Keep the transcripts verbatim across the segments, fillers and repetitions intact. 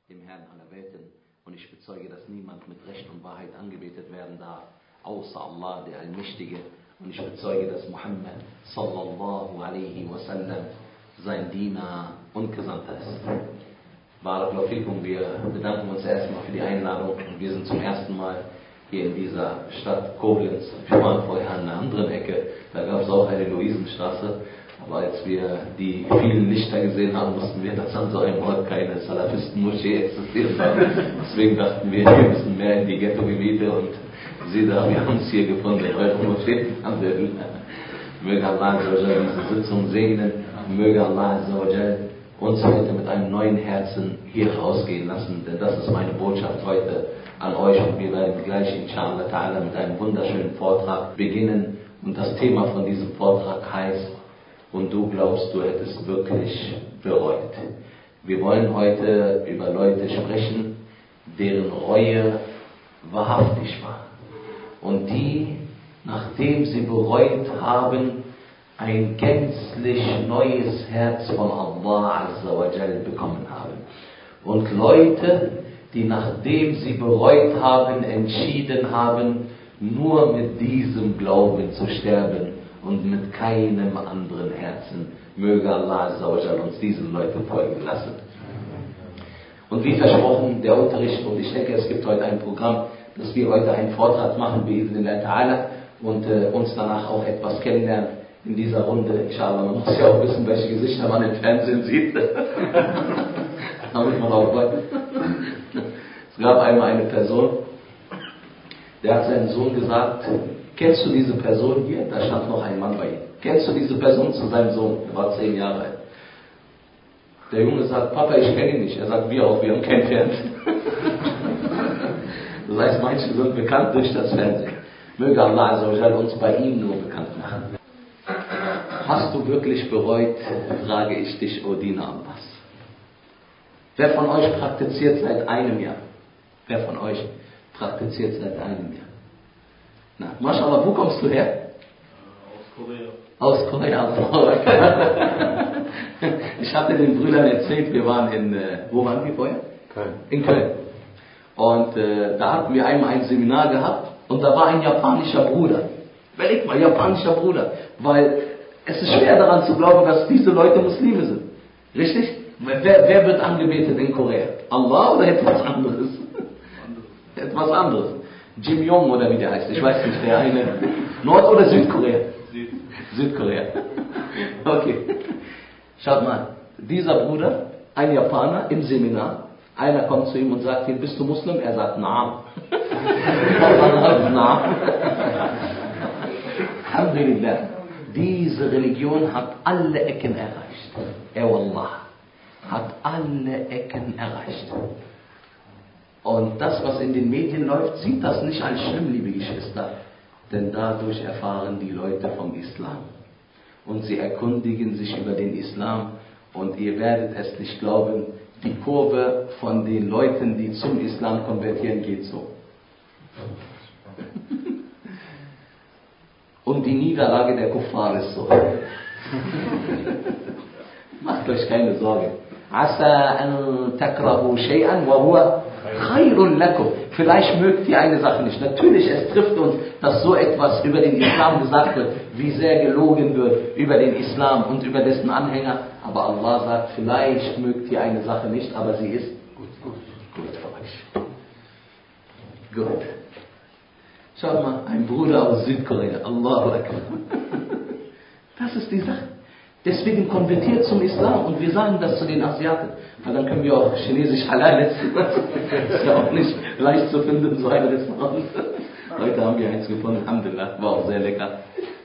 dem Herrn aller Welten. Und ich bezeuge, dass niemand mit Recht und Wahrheit angebetet werden darf, außer Allah, der Allmächtige. Und ich bezeuge, dass Muhammad sallallahu alaihi wasallam sein Diener und Gesandter ist. Barakallahu fikum, wir bedanken uns erstmal für die Einladung. Und wir sind zum ersten Mal hier in dieser Stadt Koblenz. Wir waren vorher an einer anderen Ecke, da gab es auch eine Luisenstraße. Aber als wir die vielen Lichter gesehen haben, wussten wir, dass an so einem Ort keine Salafisten-Moschee existiert. Deswegen dachten wir, wir müssen mehr in die Ghetto-Gebiete und Sie da, wir haben es hier gefunden, eure Moschee. Möge Allah diese Sitzung segnen, möge Allah uns heute mit einem neuen Herzen hier rausgehen lassen, denn das ist meine Botschaft heute an euch und wir werden gleich inshallah ta'ala mit einem wunderschönen Vortrag beginnen und das Thema von diesem Vortrag heißt: Und du glaubst, du hättest wirklich bereut. Wir wollen heute über Leute sprechen, deren Reue wahrhaftig war. Und die, nachdem sie bereut haben, ein gänzlich neues Herz von Allah Azza wa Jal bekommen haben. Und Leute, die nachdem sie bereut haben, entschieden haben, nur mit diesem Glauben zu sterben und mit keinem anderen Herzen. Möge Allah Azza wa Jal uns diesen Leuten folgen lassen. Und wie versprochen, der Unterricht, und ich denke, es gibt heute ein Programm, dass wir heute einen Vortrag machen, bi'idhnillah ta'ala, und äh, uns danach auch etwas kennenlernen in dieser Runde, inshallah. Man muss ja auch wissen, welche Gesichter man im Fernsehen sieht. Damit man auch weiß. Es gab einmal eine Person, der hat seinem Sohn gesagt: Kennst du diese Person hier? Da stand noch ein Mann bei ihm. Kennst du diese Person? Zu seinem Sohn, der war zehn Jahre alt. Der Junge sagt: Papa, ich kenne ihn nicht. Er sagt: Wir auch, wir haben kein Fernsehen. Das heißt, manche sind bekannt durch das Fernsehen. Möge Allah Azza wa Jal uns bei ihm nur bekannt machen. Hast du wirklich bereut, frage ich dich, O Diener Allahs. Wer von euch praktiziert seit einem Jahr? Wer von euch praktiziert seit einem Jahr? Na, Mashallah, wo kommst du her? Aus Korea. Aus Korea. Ich hatte den Brüdern erzählt, wir waren in, äh, wo waren wir vorher? Köln. In Köln. Und äh, da hatten wir einmal ein Seminar gehabt und da war ein japanischer Bruder. Überleg mal, japanischer Bruder. Weil es ist schwer daran zu glauben, dass diese Leute Muslime sind. Richtig? Wer, wer wird angebetet in Korea? Allah oder etwas anderes? Etwas anderes. Jim Jong oder wie der heißt, ich weiß nicht, der eine. Nord- oder Südkorea? Süd. Südkorea. Okay. Schaut mal, dieser Bruder, ein Japaner im Seminar, einer kommt zu ihm und sagt ihm: Bist du Muslim? Er sagt: Naam. Naam. Alhamdulillah. Diese Religion hat alle Ecken erreicht. Er Wallah. Hat alle Ecken erreicht. Und das, was in den Medien läuft, sieht das nicht als schlimm, liebe Geschwister. Denn dadurch erfahren die Leute vom Islam. Und sie erkundigen sich über den Islam. Und ihr werdet es nicht glauben, die Kurve von den Leuten, die zum Islam konvertieren, geht so. Und die Niederlage der Kuffar ist so. Macht euch keine Sorge. Asa an takrahu shay'an wa huwa khayrun lakum. Vielleicht mögt ihr eine Sache nicht. Natürlich, es trifft uns, dass so etwas über den Islam gesagt wird, wie sehr gelogen wird über den Islam und über dessen Anhänger. Aber Allah sagt, vielleicht mögt ihr eine Sache nicht, aber sie ist gut, gut, gut für euch. Gut. Schaut mal, ein Bruder aus Südkorea. Allahu Akbar. Das ist die Sache. Deswegen konvertiert zum Islam und wir sagen das zu den Asiaten. Weil dann können wir auch chinesisch halal essen. Das ist ja auch nicht leicht zu finden, so ein Restaurant. Heute haben wir eins gefunden, Alhamdulillah, war auch sehr lecker.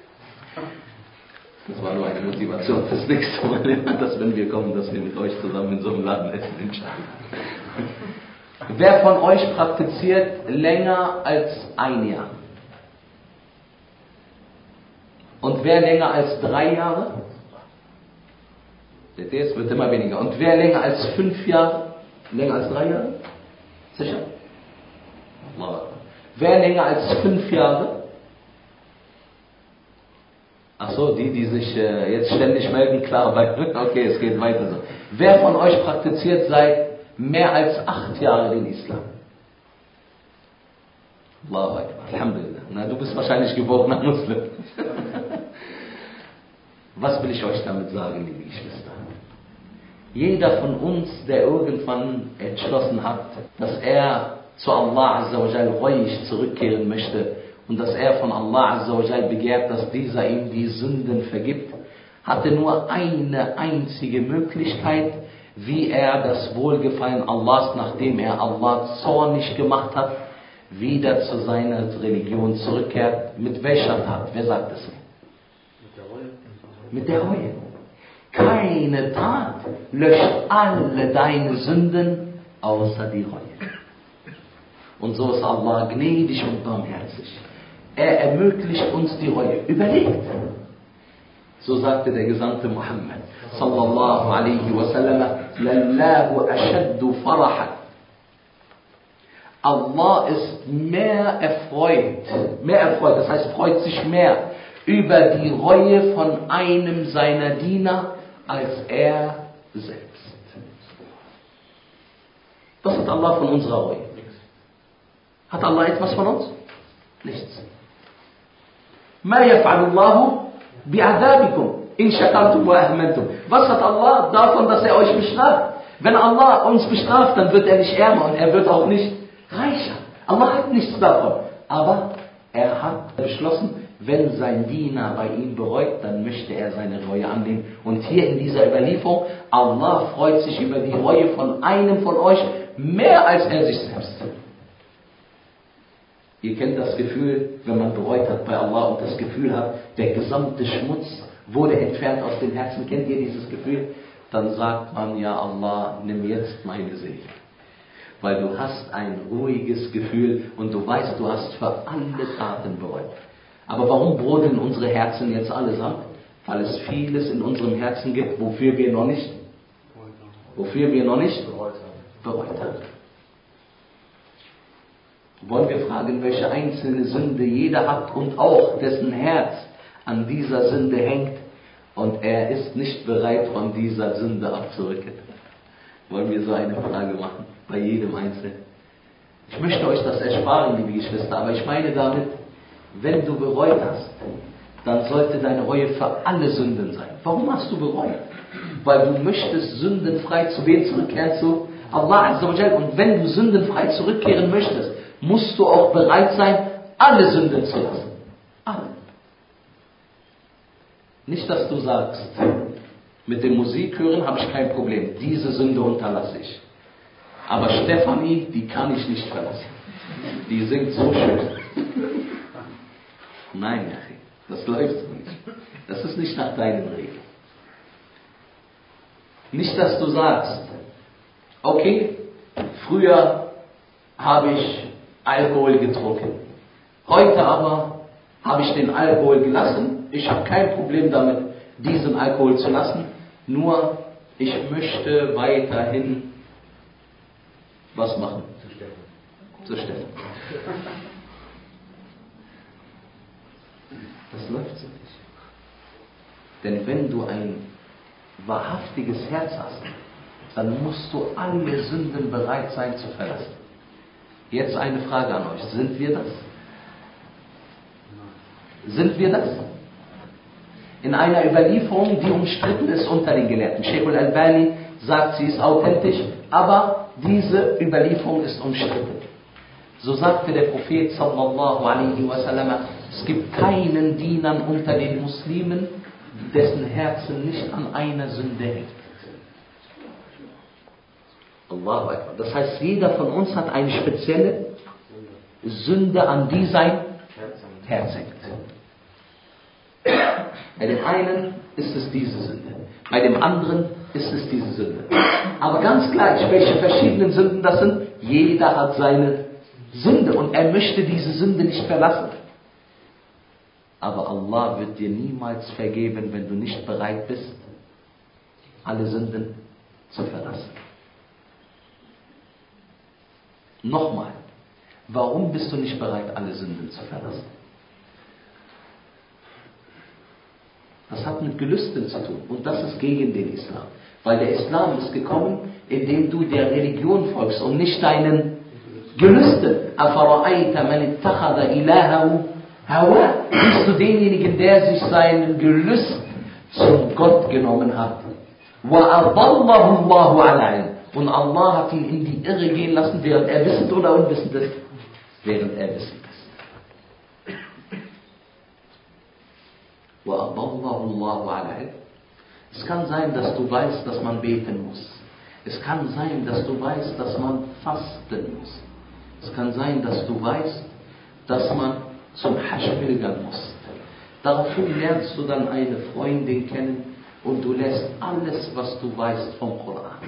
Das war nur eine Motivation fürs nächste Mal, dass wenn wir kommen, dass wir mit euch zusammen in so einem Laden essen entscheiden. Wer von euch praktiziert länger als ein Jahr? Und wer länger als drei Jahre? Seht ihr, es wird immer weniger. Und wer länger als fünf Jahre? Länger als drei Jahre? Sicher? Wer länger als fünf Jahre? Ach so, die, die sich äh, jetzt ständig melden, klar, weil, okay, es geht weiter so. Wer von euch praktiziert seit mehr als acht Jahre den Islam. Allahu Akbar, Alhamdulillah. Na, du bist wahrscheinlich geborener Muslim. Was will ich euch damit sagen, liebe Geschwister? Jeder von uns, der irgendwann entschlossen hat, dass er zu Allah Azza wa Jal ruhig zurückkehren möchte und dass er von Allah Azza wa Jal begehrt, dass dieser ihm die Sünden vergibt, hatte nur eine einzige Möglichkeit, wie er das Wohlgefallen Allahs, nachdem er Allah zornig gemacht hat, wieder zu seiner Religion zurückkehrt. Mit welcher Tat? Wer sagt es mir? Mit der Reue. Mit der Reue. Keine Tat löscht alle deine Sünden, außer die Reue. Und so ist Allah gnädig und barmherzig. Er ermöglicht uns die Reue. Überlegt. So sagte der Gesandte Muhammad sallallahu alaihi wasallam: Lallahu ashaddu farahan. Allah ist mehr erfreut, mehr erfreut, das heißt freut sich mehr über die Reue von einem seiner Diener als er selbst. Was hat Allah von unserer Reue? Hat Allah etwas von uns? Nichts. Ma yaf'alullahu bi'adabikum in shakartum wa amantum. Was hat Allah davon, dass er euch bestraft? Wenn Allah uns bestraft, dann wird er nicht ärmer und er wird auch nicht reicher. Allah hat nichts davon. Aber er hat beschlossen, wenn sein Diener bei ihm bereut, dann möchte er seine Reue annehmen. Und hier in dieser Überlieferung, Allah freut sich über die Reue von einem von euch mehr als er sich selbst. Ihr kennt das Gefühl, wenn man bereut hat bei Allah und das Gefühl hat, der gesamte Schmutz wurde entfernt aus dem Herzen. Kennt ihr dieses Gefühl? Dann sagt man, ja Allah, nimm jetzt meine Seele. Weil du hast ein ruhiges Gefühl und du weißt, du hast für alle Taten bereut. Aber warum brodeln unsere Herzen jetzt allesamt? Weil es vieles in unserem Herzen gibt, wofür wir noch nicht, wofür wir noch nicht bereut haben. Wollen wir fragen, welche einzelne Sünde jeder hat und auch dessen Herz an dieser Sünde hängt und er ist nicht bereit, von dieser Sünde abzurücken? Wollen wir so eine Frage machen? Bei jedem Einzelnen. Ich möchte euch das ersparen, liebe Geschwister, aber ich meine damit, wenn du bereut hast, dann sollte deine Reue für alle Sünden sein. Warum hast du bereut? Weil du möchtest sündenfrei zu wem zurückkehren? Zu Allah Azza wa Jal. Und wenn du sündenfrei zurückkehren möchtest, musst du auch bereit sein, alle Sünden zu lassen. Alle. Nicht, dass du sagst, mit dem Musik hören habe ich kein Problem. Diese Sünde unterlasse ich. Aber Stefanie, die kann ich nicht verlassen. Die singt so schön. Nein, das läuft so nicht. Das ist nicht nach deinen Regeln. Nicht, dass du sagst, okay, früher habe ich Alkohol getrunken. Heute aber habe ich den Alkohol gelassen. Ich habe kein Problem damit, diesen Alkohol zu lassen. Nur, ich möchte weiterhin was machen? Zu sterben. Das läuft so nicht. Denn wenn du ein wahrhaftiges Herz hast, dann musst du alle Sünden bereit sein zu verlassen. Jetzt eine Frage an euch. Sind wir das? Sind wir das? In einer Überlieferung, die umstritten ist unter den Gelehrten. Sheikh al-Albani sagt, sie ist authentisch, aber diese Überlieferung ist umstritten. So sagte der Prophet sallallahu alaihi wasallam, es gibt keinen Diener unter den Muslimen, dessen Herzen nicht an einer Sünde hängt. Allahu Akbar. Das heißt, jeder von uns hat eine spezielle Sünde, an die sein Herz hängt. Bei dem einen ist es diese Sünde, bei dem anderen ist es diese Sünde. Aber ganz gleich, welche verschiedenen Sünden das sind, jeder hat seine Sünde und er möchte diese Sünde nicht verlassen. Aber Allah wird dir niemals vergeben, wenn du nicht bereit bist, alle Sünden zu verlassen. Nochmal, warum bist du nicht bereit, alle Sünden zu verlassen? Das hat mit Gelüsten zu tun und das ist gegen den Islam. Weil der Islam ist gekommen, indem du der Religion folgst und nicht deinen Gelüsten. Afara'ayta man ittakhadha ilahahu hawa. Siehst du denjenigen, der sich seinen Gelüst zum Gott genommen hat. Wa adallahu Allahu ala ilm. Und Allah hat ihn in die Irre gehen lassen, während er wissend oder unwissend ist. Während er wissend ist. Wa adallahu Allahu ala ilm. Es kann sein, dass du weißt, dass man beten muss. Es kann sein, dass du weißt, dass man fasten muss. Es kann sein, dass du weißt, dass man zum Hajj pilgern muss. Daraufhin lernst du dann eine Freundin kennen und du lässt alles, was du weißt, vom Koran.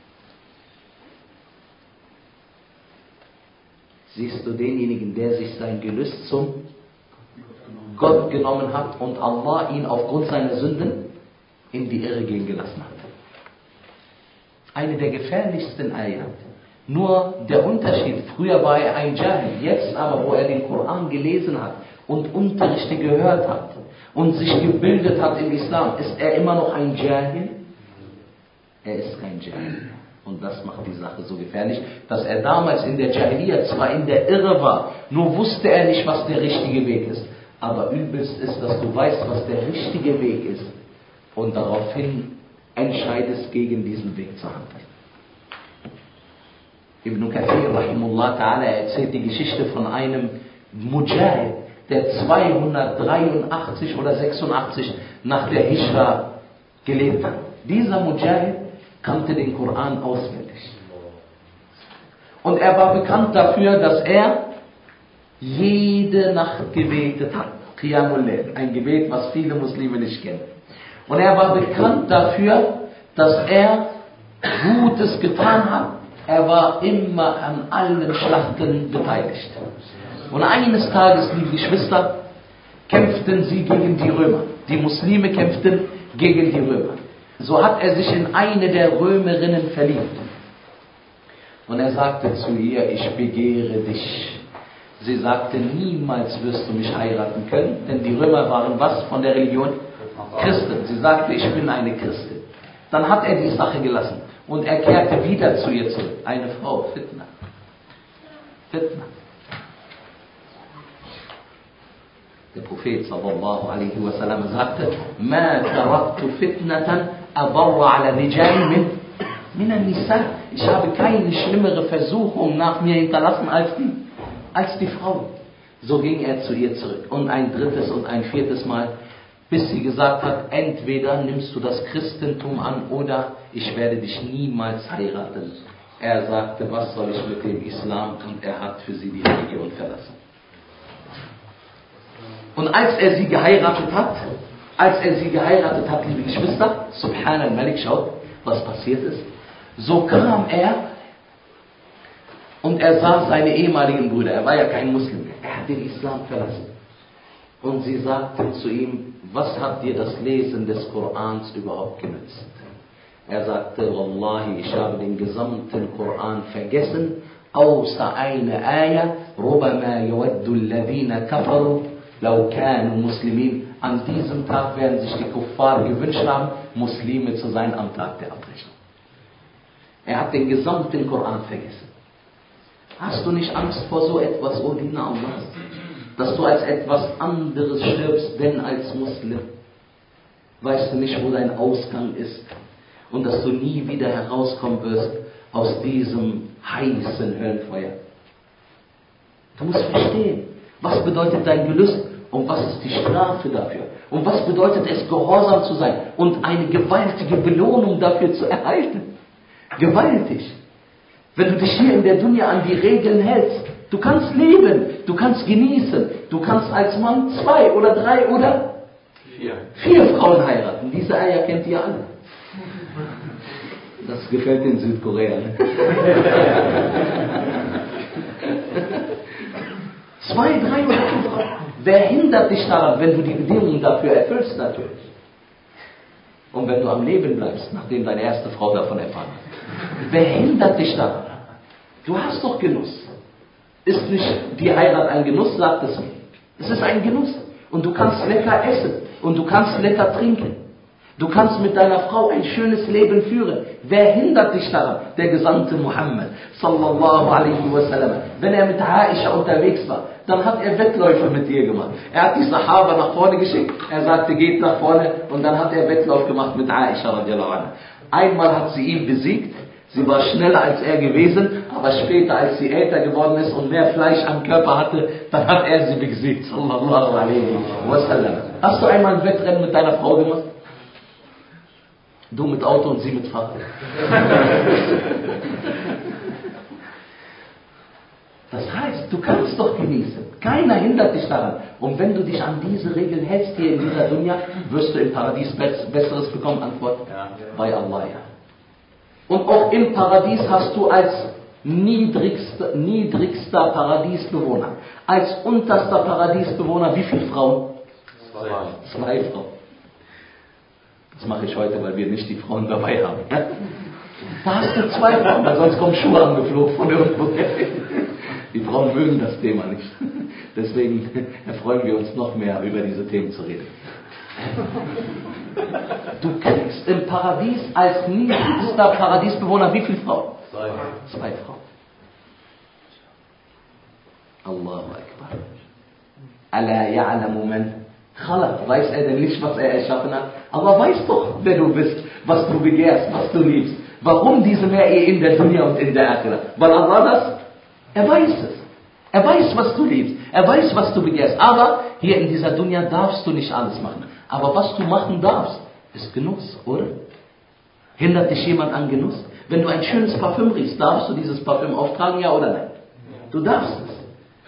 Siehst du denjenigen, der sich sein Gelüst zum Gott genommen hat und Allah ihn aufgrund seiner Sünden in die Irre gehen gelassen hat. Eine der gefährlichsten Ayat. Nur der Unterschied, früher war er ein Jahil, jetzt aber, wo er den Koran gelesen hat und Unterrichte gehört hat und sich gebildet hat im Islam, ist er immer noch ein Jahil? Er ist kein Jahil. Und das macht die Sache so gefährlich, dass er damals in der Jahiliya zwar in der Irre war, nur wusste er nicht, was der richtige Weg ist. Aber übelst ist, dass du weißt, was der richtige Weg ist und daraufhin entscheidest, gegen diesen Weg zu handeln. Ibn Kathir rahimullah ta'ala erzählt die Geschichte von einem Mujahid, der zweihundertdreiundachtzig oder sechsundachtzig nach der Hijra gelebt hat. Dieser Mujahid kannte den Koran auswendig. Und er war bekannt dafür, dass er jede Nacht gebetet hat. Qiyamul Layl, ein Gebet, was viele Muslime nicht kennen. Und er war bekannt dafür, dass er Gutes getan hat. Er war immer an allen Schlachten beteiligt. Und eines Tages, liebe Geschwister, kämpften sie gegen die Römer. Die Muslime kämpften gegen die Römer. So hat er sich in eine der Römerinnen verliebt. Und er sagte zu ihr, ich begehre dich. Sie sagte, niemals wirst du mich heiraten können, denn die Römer waren was von der Religion? Christen. Sie sagte, ich bin eine Christin. Dann hat er die Sache gelassen und er kehrte wieder zu ihr zurück. Eine Frau, Fitna. Fitna. Der Prophet sallallahu alaihi wasallam sagte, Ma taraktu fitnatan adarra ala rijal min min an-nisa. Ich habe keine schlimmere Versuchung nach mir hinterlassen als die, als die Frau. So ging er zu ihr zurück. Und ein drittes und ein viertes Mal, bis sie gesagt hat, entweder nimmst du das Christentum an oder ich werde dich niemals heiraten. Er sagte, was soll ich mit dem Islam? Und er hat für sie die Religion verlassen. Und als er sie geheiratet hat, als er sie geheiratet hat, liebe Geschwister, Subhan al-Malik, schaut, was passiert ist. So kam er und er sah seine ehemaligen Brüder. Er war ja kein Muslim. Er hat den Islam verlassen. Und sie sagte zu ihm, was hat dir das Lesen des Korans überhaupt genützt? Er sagte, Wallahi, ich habe den gesamten Koran vergessen, außer eine Ayah, Rubama yawaddu alladhina kafaru law kanu muslimin. An diesem Tag werden sich die Kuffar gewünscht haben, Muslime zu sein am Tag der Abrechnung. Er hat den gesamten Koran vergessen. Hast du nicht Angst vor so etwas, O Diener Allah? Dass du als etwas anderes stirbst, denn als Muslim. Weißt du nicht, wo dein Ausgang ist? Und dass du nie wieder herauskommen wirst aus diesem heißen Höllenfeuer. Du musst verstehen, was bedeutet dein Gelüst und was ist die Strafe dafür? Und was bedeutet es, gehorsam zu sein und eine gewaltige Belohnung dafür zu erhalten? Gewaltig. Wenn du dich hier in der Dunya an die Regeln hältst, du kannst leben, du kannst genießen, du kannst als Mann zwei oder drei oder vier, vier Frauen heiraten. Diese Eier kennt ihr alle. Das gefällt in Südkorea. Ne? Zwei, drei oder vier Frauen. Wer hindert dich daran, wenn du die Bedingungen dafür erfüllst natürlich? Und wenn du am Leben bleibst, nachdem deine erste Frau davon erfahren hat. Wer hindert dich daran? Du hast doch Genuss. Ist nicht die Heirat ein Genuss, sagt es mir. Es ist ein Genuss. Und du kannst lecker essen. Und du kannst lecker trinken. Du kannst mit deiner Frau ein schönes Leben führen. Wer hindert dich daran? Der Gesandte Muhammad, sallallahu alaihi wasallam. Wenn er mit Aisha unterwegs war, dann hat er Wettläufe mit ihr gemacht. Er hat die Sahaba nach vorne geschickt. Er sagte, geht nach vorne. Und dann hat er Wettlauf gemacht mit Aisha radiallahu anha. Einmal hat sie ihn besiegt. Sie war schneller als er gewesen. Aber später, als sie älter geworden ist und mehr Fleisch am Körper hatte, dann hat er sie besiegt, sallallahu alaihi wasallam. Hast du einmal ein Wettrennen mit deiner Frau gemacht? Du mit Auto und sie mit Fahrrad. Das heißt, du kannst doch genießen. Keiner hindert dich daran. Und wenn du dich an diese Regeln hältst hier in dieser Dunya, wirst du im Paradies Besseres bekommen. Antwort? Ja. Bei Allah, ja. Und auch im Paradies hast du als niedrigster, niedrigster Paradiesbewohner, als unterster Paradiesbewohner, wie viele Frauen? Zwei. Zwei Frauen. Das mache ich heute, weil wir nicht die Frauen dabei haben. Da hast du zwei Frauen, weil sonst kommen Schuhe angeflogen von irgendwo. Die Frauen mögen das Thema nicht. Deswegen erfreuen wir uns noch mehr, über diese Themen zu reden. Du kriegst im Paradies als niedrigster Paradiesbewohner wie viele Frauen? Zwei. Zwei Frauen. Allahu Akbar. Ala ya'lamu man khalaq. Weiß er denn nicht, was er erschaffen hat? Aber weiß doch, wer du bist, was du begehrst, was du liebst. Warum diese mehr Ehe in der Dunya und in der Akhirah? Weil Allah das, er weiß es. Er weiß, was du liebst. Er weiß, was du begehrst. Aber hier in dieser Dunya darfst du nicht alles machen. Aber was du machen darfst, ist Genuss, oder? Hindert dich jemand an Genuss? Wenn du ein schönes Parfüm riechst, darfst du dieses Parfüm auftragen, ja oder nein? Du darfst es.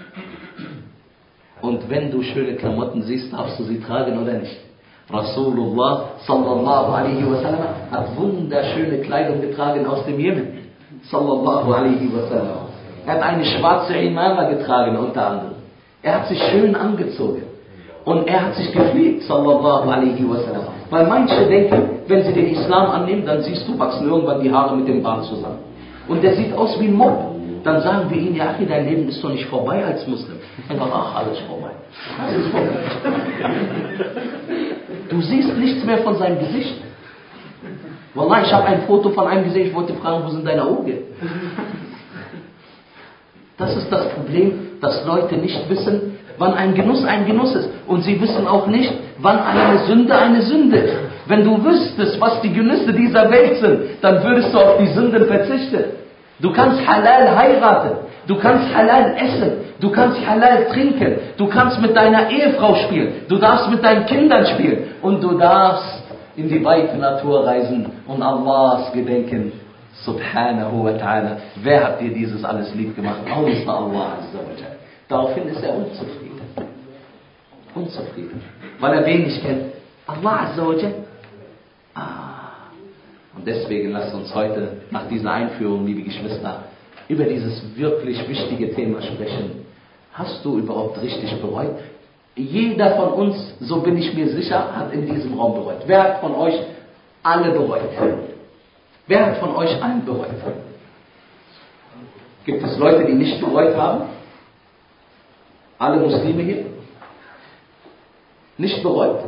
Und wenn du schöne Klamotten siehst, darfst du sie tragen oder nicht? Rasulullah sallallahu alaihi wasallam hat wunderschöne Kleidung getragen aus dem Jemen. Sallallahu alaihi wasallam. Er hat eine schwarze Imama getragen unter anderem. Er hat sich schön angezogen. Und er hat sich gepflegt, sallallahu alaihi wasallam. Weil manche denken, wenn sie den Islam annehmen, dann siehst du, wachsen irgendwann die Haare mit dem Bart zusammen. Und der sieht aus wie ein Mob. Dann sagen wir ihnen, ja, dein Leben ist doch nicht vorbei als Muslim. Er sagt, ach, alles vorbei. Alles vorbei. Du siehst nichts mehr von seinem Gesicht. Wallah, ich habe ein Foto von einem gesehen, ich wollte fragen, wo sind deine Augen? Das ist das Problem, dass Leute nicht wissen, wann ein Genuss ein Genuss ist. Und sie wissen auch nicht, wann eine Sünde eine Sünde ist. Wenn du wüsstest, was die Genüsse dieser Welt sind, dann würdest du auf die Sünden verzichten. Du kannst halal heiraten, du kannst halal essen, du kannst halal trinken, du kannst mit deiner Ehefrau spielen, du darfst mit deinen Kindern spielen und du darfst in die weite Natur reisen und Allahs gedenken. Subhanahu wa ta'ala. Wer hat dir dieses alles lieb gemacht? Außer Allah Azza wa Jalla. Daraufhin ist er unzufrieden. Unzufrieden. Weil er wen nicht kennt? Allah Azza wa Jalla. Ah. Und deswegen lasst uns heute nach dieser Einführung, liebe Geschwister, über dieses wirklich wichtige Thema sprechen. Hast du überhaupt richtig bereut? Jeder von uns, so bin ich mir sicher, hat in diesem Raum bereut. Wer hat von euch alle bereut? Wer hat von euch einen bereut? Gibt es Leute, die nicht bereut haben? Alle Muslime hier? Nicht bereut?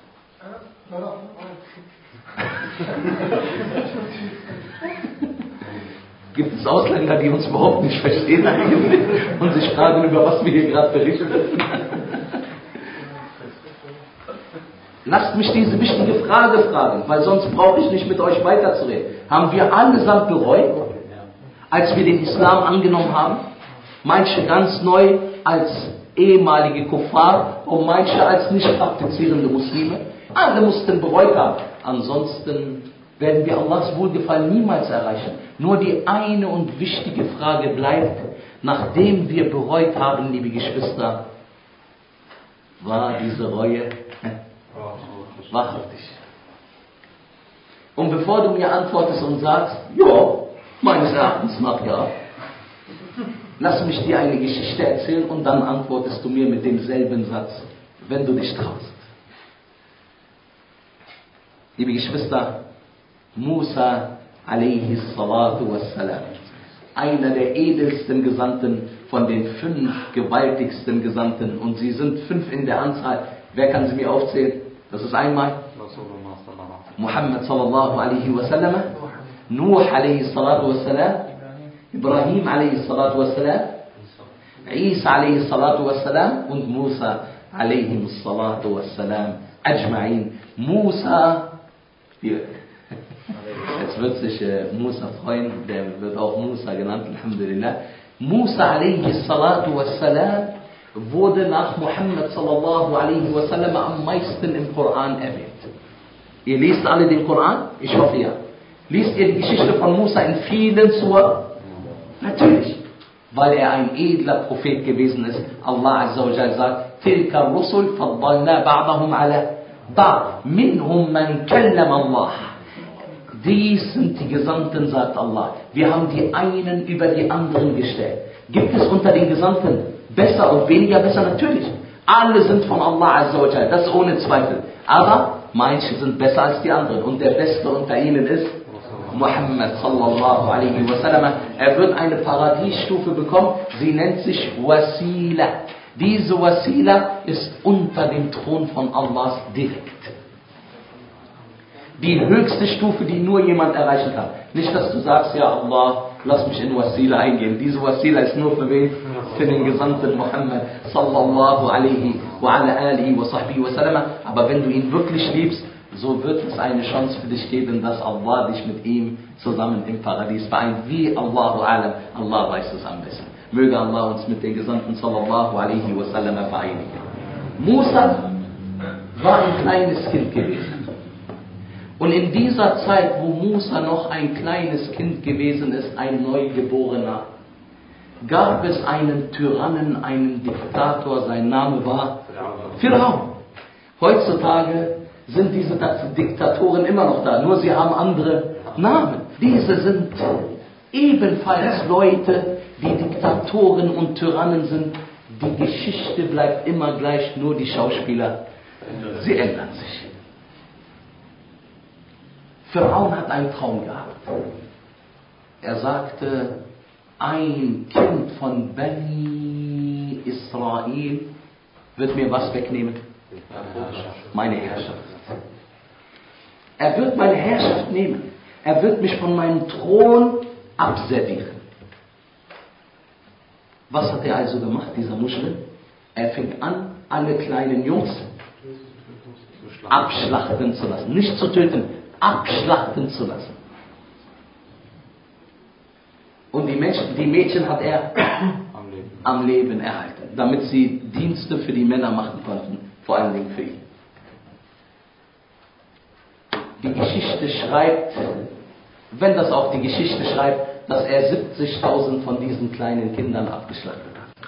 Gibt es Ausländer, die uns überhaupt nicht verstehen eigentlich und sich fragen, über was wir hier gerade berichten? Lasst mich diese wichtige Frage fragen, weil sonst brauche ich nicht mit euch weiterzureden. Haben wir allesamt bereut, als wir den Islam angenommen haben? Manche ganz neu als ehemalige Kuffar und manche als nicht praktizierende Muslime. Alle mussten bereut haben. Ansonsten werden wir Allahs Wohlgefallen niemals erreichen. Nur die eine und wichtige Frage bleibt, nachdem wir bereut haben, liebe Geschwister, war diese Reue wahrhaftig? Und bevor du mir antwortest und sagst, ja, meines Erachtens nach ja, lass mich dir eine Geschichte erzählen und dann antwortest du mir mit demselben Satz, wenn du dich traust. Liebe Geschwister, Musa alaihi salatu wassalam, einer der edelsten Gesandten von den fünf gewaltigsten Gesandten, und sie sind fünf in der Anzahl. Wer kann sie mir aufzählen? Das ist einmal Muhammad sallallahu alaihi wasallam, Nuh alaihi salatu wassalam, Ibrahim alaihi salatu wassalam, Isa alaihi salatu wassalam und Musa alaihi salatu wassalam ajma'in. Musa, jetzt wird sich äh, Musa freuen, der wird auch Musa genannt, alhamdulillah. Musa alaihi salatu wassalam wurde nach Muhammad sallallahu alaihi wasallam am meisten im Koran erwähnt. Ihr liest alle den Koran? Ich hoffe ja. Liest ihr die Geschichte von Musa in vielen Surah? Natürlich. Weil er ein edler Prophet gewesen ist. Allah Azza wa Jalla sagt, Tilka Rusul faddalna ba'dahum ala ba'd. Minhum man kallam Allah. Dies sind die Gesandten, sagt Allah. Wir haben die einen über die anderen gestellt. Gibt es unter den Gesandten besser und weniger besser? Natürlich. Alle sind von Allah Azza wa Jalla. Das ohne Zweifel. Aber manche sind besser als die anderen. Und der Beste unter ihnen ist Muhammad sallallahu alaihi wasallam. Er wird eine Paradiesstufe bekommen, sie nennt sich Wasila. Diese Wasila ist unter dem Thron von Allah direkt. Die höchste Stufe, die nur jemand erreichen kann. Nicht, dass du sagst, ja Allah, lass mich in Wasila eingehen. Diese Wasila ist nur für wen? Für den Gesandten Muhammad sallallahu alaihi wa ala alihi wa sahbihi wasallam. Aber wenn du ihn wirklich liebst, so wird es eine Chance für dich geben, dass Allah dich mit ihm zusammen im Paradies vereint. Wie Allahu alam, Allah weiß es am besten. Möge Allah uns mit den Gesandten sallallahu alaihi wasallam vereinigen. Musa war ein kleines Kind gewesen. Und in dieser Zeit, wo Musa noch ein kleines Kind gewesen ist, ein Neugeborener, gab es einen Tyrannen, einen Diktator, sein Name war Fir'aun. Heutzutage sind diese Diktatoren immer noch da, nur sie haben andere Namen. Diese sind ebenfalls Leute, die Diktatoren und Tyrannen sind. Die Geschichte bleibt immer gleich, nur die Schauspieler, sie ändern sich. Fir'aun hat einen Traum gehabt. Er sagte, ein Kind von Bani Israel wird mir was wegnehmen? Meine Herrschaft. Er wird meine Herrschaft nehmen. Er wird mich von meinem Thron abservieren. Was hat er also gemacht, dieser Muschel? Er fing an, alle kleinen Jungs abschlachten zu lassen. Nicht zu töten, abschlachten zu lassen. Und die, Menschen, die Mädchen hat er am Leben. am Leben erhalten, damit sie Dienste für die Männer machen konnten, vor allen Dingen für ihn. Die Geschichte schreibt, wenn das auch die Geschichte schreibt, dass er siebzigtausend von diesen kleinen Kindern abgeschlachtet hat.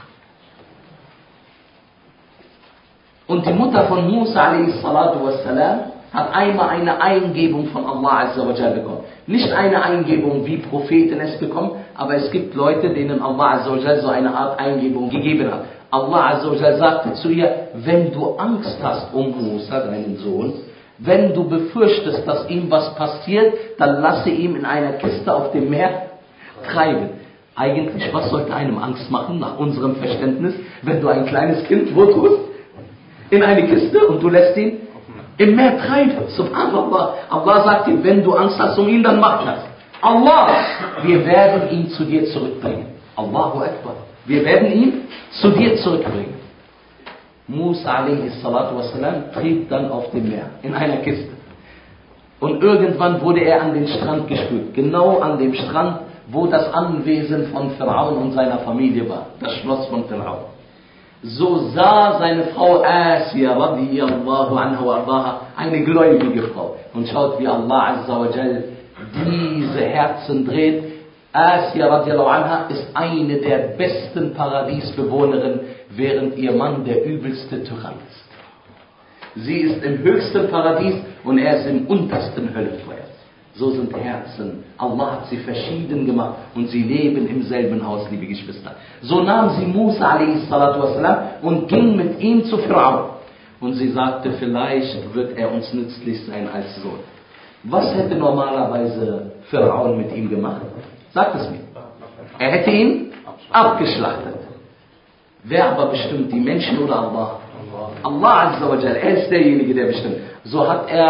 Und die Mutter von Musa alaihi salatu wassalam hat einmal eine Eingebung von Allah Azza wa Jalla bekommen. Nicht eine Eingebung, wie Propheten es bekommen, aber es gibt Leute, denen Allah Azza wa Jalla so eine Art Eingebung gegeben hat. Allah Azza wa Jalla sagte zu ihr, wenn du Angst hast um Musa, deinen Sohn, wenn du befürchtest, dass ihm was passiert, dann lasse ihm in einer Kiste auf dem Meer treiben. Eigentlich, was sollte einem Angst machen, nach unserem Verständnis, wenn du ein kleines Kind wo tust? In eine Kiste und du lässt ihn im Meer treiben. Subhanallah. Allah sagt ihm, wenn du Angst hast um ihn, dann mach das. Allah, wir werden ihn zu dir zurückbringen. Allahu Akbar. Wir werden ihn zu dir zurückbringen. Musa alaihi salatu wassalam trieb dann auf dem Meer, in einer Kiste. Und irgendwann wurde er an den Strand gespült. Genau an dem Strand, wo das Anwesen von Fir'aun und seiner Familie war. Das Schloss von Fir'aun. So sah seine Frau Asya radiyallahu anha wa ardaha, eine gläubige Frau. Und schaut, wie Allah Azza wa Jal diese Herzen dreht. Asya radiyallahu anha ist eine der besten Paradiesbewohnerinnen, während ihr Mann der übelste Tyrann ist. Sie ist im höchsten Paradies und er ist im untersten Höllefeuer. So sind Herzen. Allah hat sie verschieden gemacht und sie leben im selben Haus, liebe Geschwister. So nahm sie Musa alaihi salatu wassalam und ging mit ihm zu Fir'aun. Und sie sagte, vielleicht wird er uns nützlich sein als Sohn. Was hätte normalerweise Fir'aun mit ihm gemacht? Sagt es mir. Er hätte ihn abgeschlachtet. Wer aber bestimmt, die Menschen oder Allah? Allah Azza wa Jal, er ist derjenige, der bestimmt. So hat er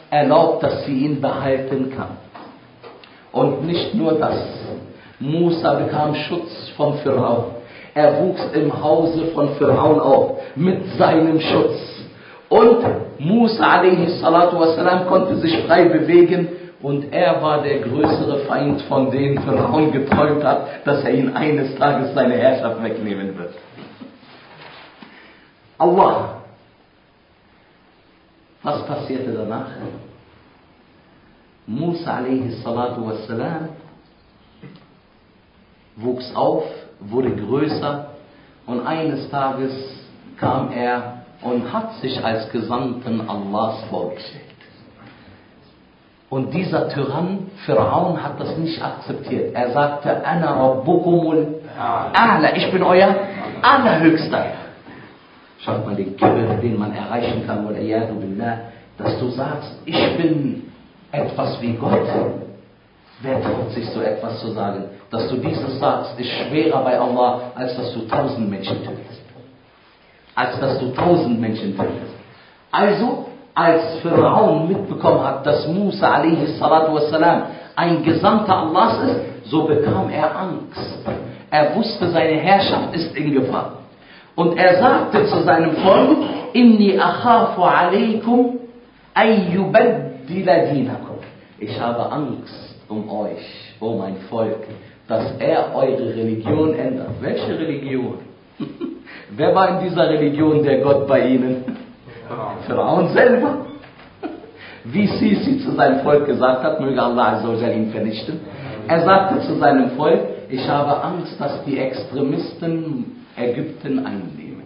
erlaubt, dass sie ihn behalten kann. Und nicht nur das. Musa bekam Schutz von Pharaon. Er wuchs im Hause von Pharaon auf, mit seinem Schutz. Und Musa a.s. konnte sich frei bewegen und er war der größere Feind, von dem Pharaon geträumt hat, dass er ihn eines Tages seine Herrschaft wegnehmen wird. Allah. Was passierte danach? Musa a.s. wuchs auf, wurde größer und eines Tages kam er und hat sich als Gesandten Allahs vorgestellt. Und dieser Tyrann, Pharaon, hat das nicht akzeptiert. Er sagte, Ana Rabbukumul A'la, ich bin euer allerhöchster Herr. Schaut mal den Kibir, den man erreichen kann, dass du sagst, ich bin etwas wie Gott. Wer traut sich so etwas zu sagen? Dass du dieses sagst, ist schwerer bei Allah, als dass du tausend Menschen tötest. Als dass du tausend Menschen tötest. Also, als Pharaon mitbekommen hat, dass Musa a.s. ein Gesandter Allahs ist, so bekam er Angst. Er wusste, seine Herrschaft ist in Gefahr. Und er sagte zu seinem Volk, Inni akhafu alaykum ayyubaddila dinakum. Ich habe Angst um euch, oh mein Volk, dass er eure Religion ändert. Welche Religion? Wer war in dieser Religion der Gott bei ihnen? Pharaon selber. Wie Sisi zu seinem Volk gesagt hat, möge Allah Azza wa Jalla ihn vernichten. Er sagte zu seinem Volk, ich habe Angst, dass die Extremisten Ägypten einnehmen.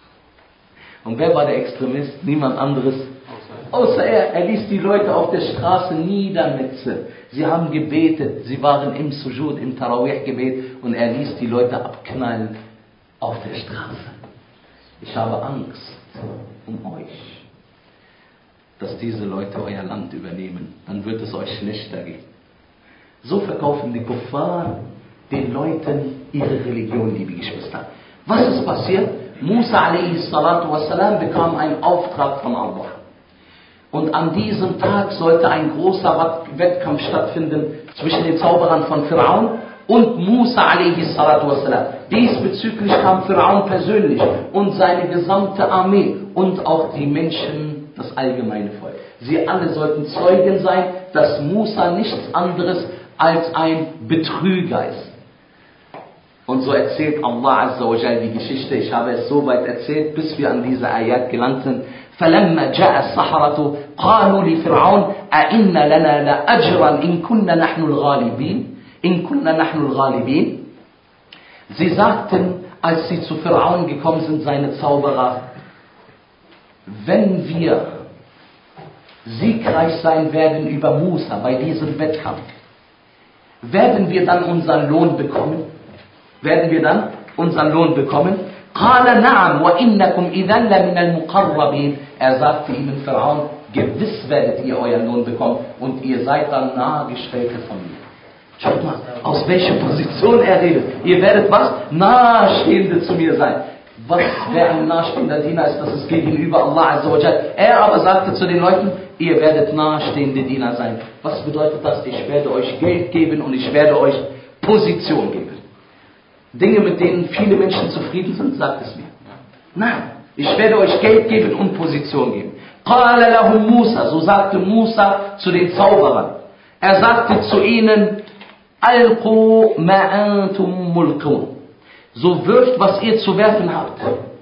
Und wer war der Extremist? Niemand anderes außer er. Er ließ die Leute auf der Straße niedermetzeln. Sie haben gebetet, sie waren im Sujud, im Tarawih-Gebet und er ließ die Leute abknallen auf der Straße. Ich habe Angst um euch, dass diese Leute euer Land übernehmen. Dann wird es euch schlechter gehen. So verkaufen die Kuffar den Leuten ihre Religion, liebe Geschwister. Was ist passiert? Musa a.s. bekam einen Auftrag von Allah. Und an diesem Tag sollte ein großer Wettkampf stattfinden zwischen den Zauberern von Pharaon und Musa a.s. Diesbezüglich kam Pharaon persönlich und seine gesamte Armee und auch die Menschen, das allgemeine Volk. Sie alle sollten Zeugen sein, dass Musa nichts anderes als ein Betrüger ist. Und so erzählt Allah Azza wa Jalla die Geschichte. Ich habe es so weit erzählt, bis wir an diese Ayat gelangt sind. فَلَمَّا جَاءَ السَّحَرَةُ قَالُوا لِفِرْعَوْنَ أَإِنَّ لَنَا لَأَجْرًا إِن كُنَّا نَحْنُ الْغَالِبِينَ إِن كُنَّا نَحْنُ الْغَالِبِينَ. Sie sagten, als sie zu Pharaon gekommen sind, seine Zauberer, wenn wir siegreich sein werden über Musa bei diesem Wettkampf, werden wir dann unseren Lohn bekommen? Werden wir dann unseren Lohn bekommen? قَالَ نَعَمْ وَإِنَّكُمْ إِذًا لَمِنَ الْمُقَرَّبِينَ. Er sagte ihnen, Pharaon, gewiss werdet ihr euren Lohn bekommen und ihr seid dann Nahegestellte von mir. Schaut mal, aus welcher Position er redet. Ihr werdet was? Nahestehende zu mir sein. Was, wer ein nahestehender Diener ist, das ist gegenüber Allah Azza wa Jalla. Er aber sagte zu den Leuten, ihr werdet nahestehende Diener sein. Was bedeutet das? Ich werde euch Geld geben und ich werde euch Position geben. Dinge, mit denen viele Menschen zufrieden sind, sagt es mir. Nein, ich werde euch Geld geben und Position geben. قَالَ لَهُمْ Musa, so sagte Musa zu den Zauberern. Er sagte zu ihnen, أَلْقُوا مَا أَنْتُمْ مُلْقُونَ. So wirft, was ihr zu werfen habt.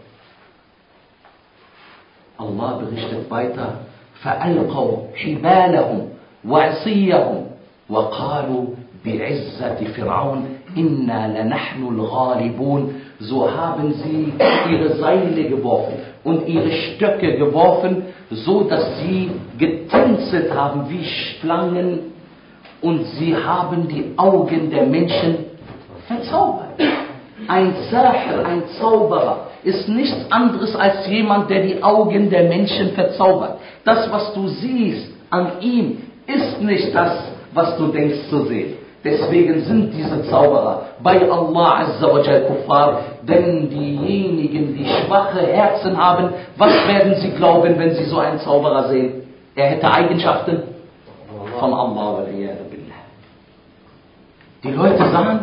Allah berichtet weiter, فَأَلْقَوْا حِبَالَهُمْ وَعِصِيَّهُمْ وَقَالُوا بِعِزَّةِ فِرْعَوْنَ إِنَّا لَنَحْنُ الْغَالِبُونَ. So haben sie ihre Seile geworfen und ihre Stöcke geworfen, so dass sie getänzelt haben wie Schlangen und sie haben die Augen der Menschen verzaubert. Ein Sahir, ein Zauberer, ist nichts anderes als jemand, der die Augen der Menschen verzaubert. Das, was du siehst an ihm, ist nicht das, was du denkst zu sehen. Deswegen sind diese Zauberer bei Allah Azza wa Jal Kuffar, denn diejenigen, die schwache Herzen haben, was werden sie glauben, wenn sie so einen Zauberer sehen? Er hätte Eigenschaften von Allah. Die Leute sahen,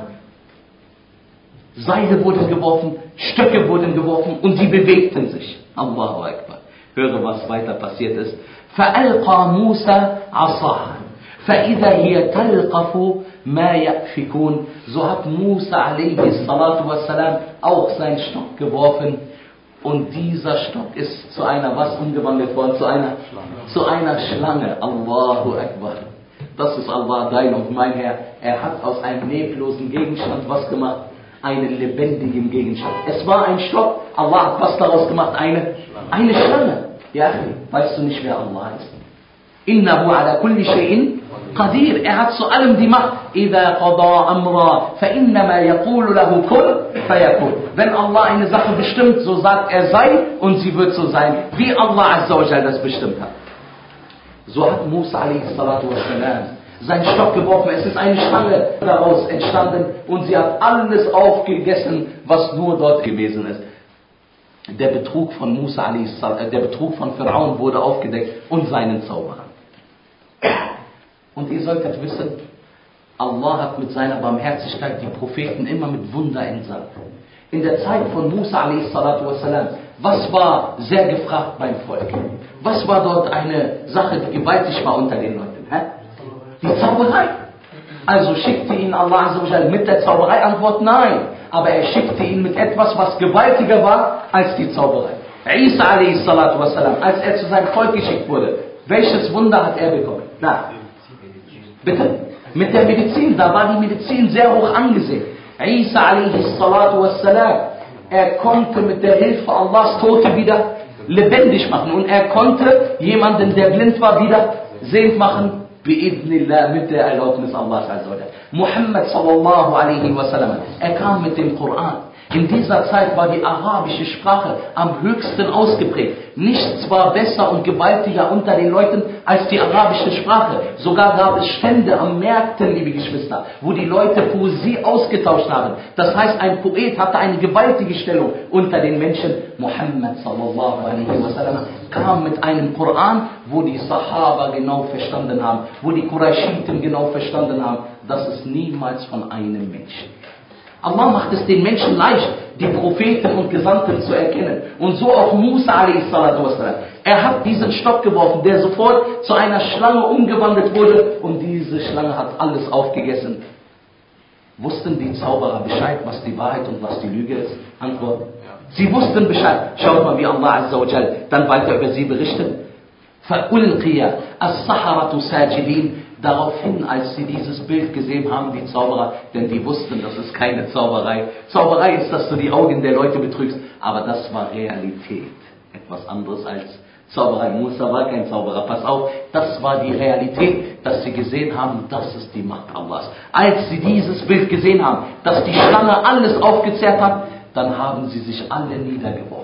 Seile wurden geworfen, Stöcke wurden geworfen und sie bewegten sich. Allahu Akbar. Höre, was weiter passiert ist. فَأَلْقَى مُوسَى عَصَاهُ فَإِذَا هِيَ تَلْقَفُ مَا يَأْفِكُونَ. So hat Musa alaihi salatu wassalam auch seinen Stock geworfen und dieser Stock ist zu einer was umgewandelt worden? Zu einer Schlange. Zu einer Schlange. Allahu Akbar. Das ist Allah, dein und mein Herr. Er hat aus einem leblosen Gegenstand was gemacht? Einen lebendigen Gegenstand. Es war ein Stock, Allah hat was daraus gemacht? Eine, eine Schlange. Ja, weißt du nicht, wer Allah ist? Innahu ala kulli shay'in qadir. Er hat zu allem die Macht. Idha qada amra, fa innama yaqulu lahu kun fayakun. Wenn Allah eine Sache bestimmt, so sagt er sei und sie wird so sein, wie Allah azza wa jalla das bestimmt hat. So hat Musa alaihi salatu wassalam seinen Stock geworfen, es ist eine Schlange daraus entstanden und sie hat alles aufgegessen, was nur dort gewesen ist. Der Betrug von Musa alaihi salam, der Betrug von Pharaon wurde aufgedeckt und seinen Zauberern. Und ihr solltet wissen, Allah hat mit seiner Barmherzigkeit die Propheten immer mit Wunder entsandt. In der Zeit von Musa alaihi salatu wassalam, was war sehr gefragt beim Volk? Was war dort eine Sache, die gewaltig war unter den Leuten? Hä? Die Zauberei. Also schickte ihn Allah mit der Zauberei? Antwort nein. Aber er schickte ihn mit etwas, was gewaltiger war als die Zauberei. Isa alaihi salatu wassalam, als er zu seinem Volk geschickt wurde, welches Wunder hat er bekommen? Na, bitte? Mit der Medizin, da war die Medizin sehr hoch angesehen. Isa alaihi salatu wassalam, er konnte mit der Hilfe Allahs Tote wieder lebendig machen. Und er konnte jemanden, der blind war, wieder sehend machen. Bi'idnillah, mit der Erlaubnis Allahs. Muhammad sallallahu alaihi wasallam, er kam mit dem Koran. In dieser Zeit war die arabische Sprache am höchsten ausgeprägt. Nichts war besser und gewaltiger unter den Leuten als die arabische Sprache. Sogar gab es Stände am Märkten, liebe Geschwister, wo die Leute Poesie ausgetauscht haben. Das heißt, ein Poet hatte eine gewaltige Stellung unter den Menschen. Muhammad sallallahu alaihi wasallam kam mit einem Koran, wo die Sahaba genau verstanden haben, wo die Qurayshiten genau verstanden haben, dass es niemals von einem Menschen. Allah macht es den Menschen leicht, die Propheten und Gesandten zu erkennen. Und so auch Musa alaihi salatu wassalam. Er hat diesen Stock geworfen, der sofort zu einer Schlange umgewandelt wurde. Und diese Schlange hat alles aufgegessen. Wussten die Zauberer Bescheid, was die Wahrheit und was die Lüge ist? Antwort: Sie wussten Bescheid. Schaut mal, wie Allah azza wa jal dann weiter über sie berichtet. فَأُلْقِيَ السَّحَرَةُ سَاجِدِينَ. Daraufhin, als sie dieses Bild gesehen haben, die Zauberer, denn die wussten, das ist keine Zauberei. Zauberei ist, dass du die Augen der Leute betrügst, aber das war Realität. Etwas anderes als Zauberei. Musa war kein Zauberer, pass auf, das war die Realität, dass sie gesehen haben, das ist die Macht Allahs. Als sie dieses Bild gesehen haben, dass die Schlange alles aufgezehrt hat, dann haben sie sich alle niedergeworfen.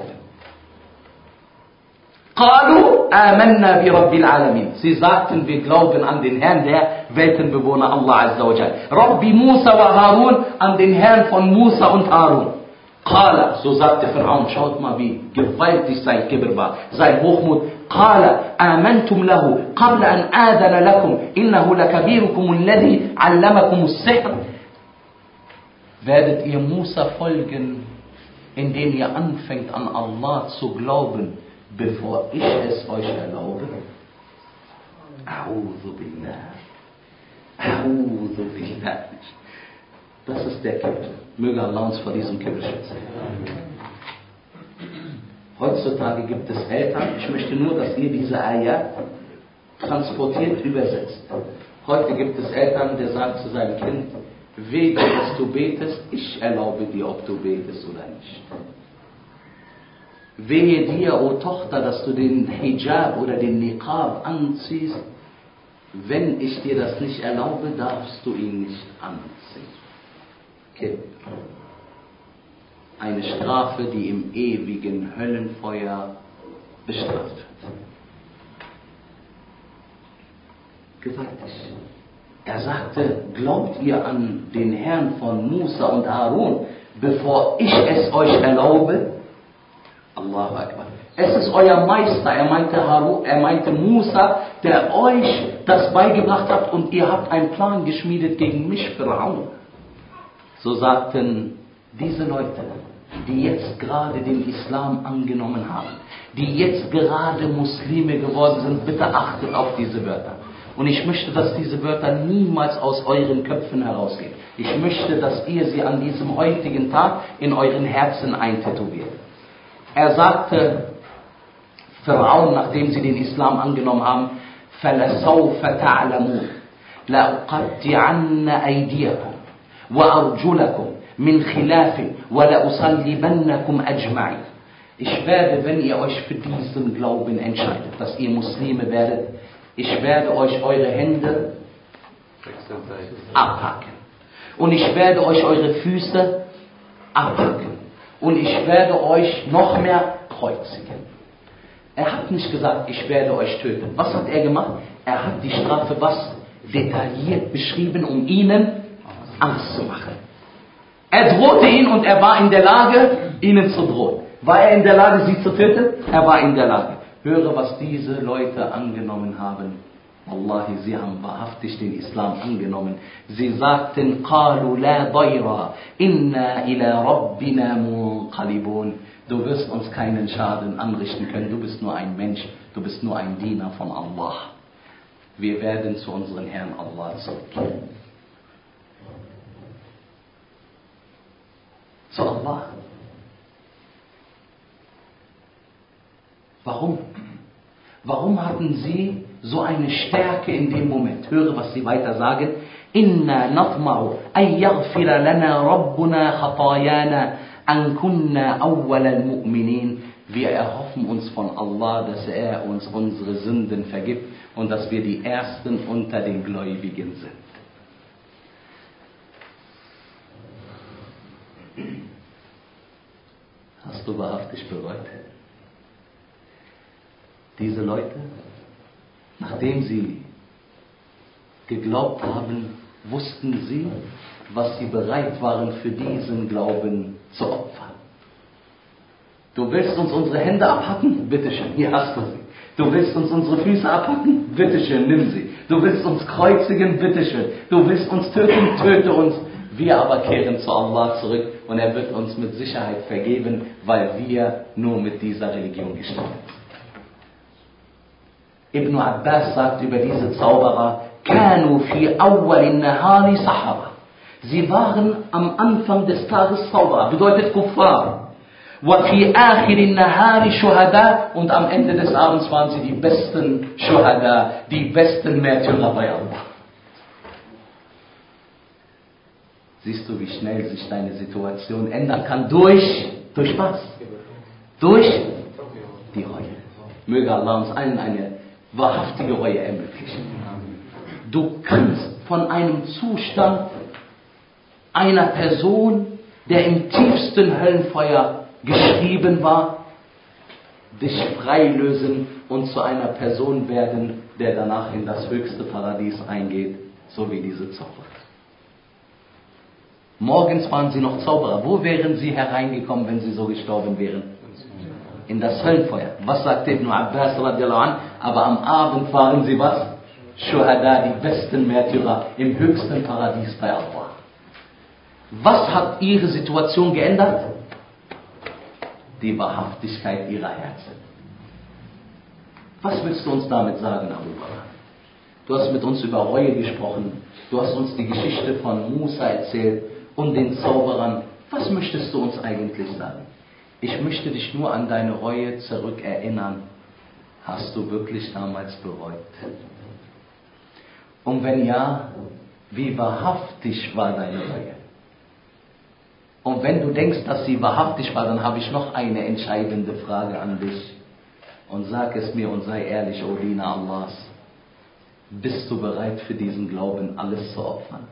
قالوا آمنا برب العالمين. Sie sagten, wir glauben an den Herrn der Weltenbewohner, Allah Azza wa Jal. Rabbi Musa wa Harun, an den Herrn von Musa und Harun. Qala, so sagte Pharaon, schaut mal, wie gewaltig sein Kibr war, sein Hochmut. Qala amantum lahu qabla an adana lakum innahu lakabirukum alladhi allamakum as-sihr. Werdet ihr Musa folgen, indem ihr anfängt an Allah zu glauben, bevor ich es euch erlaube? A'udhu billah. A'udhu billah. Das ist der Kibr. Möge Allah uns vor diesem Kibr schützen. Heutzutage gibt es Eltern, ich möchte nur, dass ihr diese Ayat transportiert, übersetzt. Heute gibt es Eltern, der sagt zu seinem Kind, wehe, dass du betest, ich erlaube dir, ob du betest oder nicht. Wehe dir, o Tochter, dass du den Hijab oder den Niqab anziehst. Wenn ich dir das nicht erlaube, darfst du ihn nicht anziehen. Okay. Eine Strafe, die im ewigen Höllenfeuer bestraft wird. Gewaltig. Er sagte, glaubt ihr an den Herrn von Musa und Harun, bevor ich es euch erlaube? Allahu Akbar. Es ist euer Meister, er meinte, Haru, er meinte Musa, der euch das beigebracht hat und ihr habt einen Plan geschmiedet gegen mich, Pharaon. So sagten diese Leute, die jetzt gerade den Islam angenommen haben, die jetzt gerade Muslime geworden sind, bitte achtet auf diese Wörter. Und ich möchte, dass diese Wörter niemals aus euren Köpfen herausgehen. Ich möchte, dass ihr sie an diesem heutigen Tag in euren Herzen eintätowiert. Er sagte, Pharaon, nachdem sie den Islam angenommen haben, فَلَسَوْفَ تَعْلَمُونَ لَأُقَطِّعَنَّ أَيْدِيَكُمْ وَأَرْجُلَكُمْ مِنْ خِلَافٍ وَلَأُصَلِّبَنَّكُمْ أَجْمَعِينَ. Ich werde, wenn ihr euch für diesen Glauben entscheidet, dass ihr Muslime werdet, ich werde euch eure Hände abhacken. Und ich werde euch eure Füße abhacken. Und ich werde euch noch mehr kreuzigen. Er hat nicht gesagt, ich werde euch töten. Was hat er gemacht? Er hat die Strafe was? Detailliert beschrieben, um ihnen Angst zu machen. Er drohte ihnen und er war in der Lage, ihnen zu drohen. War er in der Lage, sie zu töten? Er war in der Lage. Höre, was diese Leute angenommen haben. Wallahi, sie haben wahrhaftig den Islam angenommen. Sie sagten, قَالُوا لَا ضَيْرَ إِنَّا إِلَى رَبِّنَا مُنْقَلِبُونَ. Du wirst uns keinen Schaden anrichten können. Du bist nur ein Mensch. Du bist nur ein Diener von Allah. Wir werden zu unserem Herrn Allah zurückkehren. Zu Allah. Warum? Warum hatten sie so eine Stärke in dem Moment? Höre, was sie weiter sagen. Inna natma'u an yaghfira lana rabbuna khatayana an kunna awwalal mu'minin. Wir erhoffen uns von Allah, dass er uns unsere Sünden vergibt und dass wir die Ersten unter den Gläubigen sind. Hast du wahrhaftig bereut? Diese Leute, nachdem sie geglaubt haben, wussten sie, was sie bereit waren für diesen Glauben zu opfern. Du willst uns unsere Hände abhacken? Bitteschön, hier hast du sie. Du willst uns unsere Füße abhacken? Bitteschön, nimm sie. Du willst uns kreuzigen? Bitteschön. Du willst uns töten? Töte uns. Wir aber kehren zu Allah zurück und er wird uns mit Sicherheit vergeben, weil wir nur mit dieser Religion gestorben sind. Ibn Abbas sagt über diese Zauberer, كانوا في أول النهار سحرة. Sie waren am Anfang des Tages Zauberer, bedeutet Kuffar. وفي آخر النهار شهداء. Und am Ende des Abends waren sie die besten Shuhada, die besten Märtyrer bei Allah. Siehst du, wie schnell sich deine Situation ändern kann? Durch, durch was? Durch die Reue. Möge Allah uns allen eine wahrhaftige Reue ermöglichen. Du kannst von einem Zustand einer Person, der im tiefsten Höllenfeuer geschrieben war, dich freilösen und zu einer Person werden, der danach in das höchste Paradies eingeht, so wie diese Zauberer. Morgens waren sie noch Zauberer. Wo wären sie hereingekommen, wenn sie so gestorben wären? In das Höllenfeuer. Was sagt Ibn Abbas radiallahu anh? Aber am Abend waren sie was? Shuhada, die besten Märtyrer im höchsten Paradies bei Allah. Was hat ihre Situation geändert? Die Wahrhaftigkeit ihrer Herzen. Was willst du uns damit sagen, Abu Bakr? Du hast mit uns über Reue gesprochen. Du hast uns die Geschichte von Musa erzählt und den Zauberern. Was möchtest du uns eigentlich sagen? Ich möchte dich nur an deine Reue zurückerinnern. Hast du wirklich damals bereut? Und wenn ja, wie wahrhaftig war deine Reue? Und wenn du denkst, dass sie wahrhaftig war, dann habe ich noch eine entscheidende Frage an dich. Und sag es mir und sei ehrlich, O Diener Allahs. Bist du bereit für diesen Glauben alles zu opfern?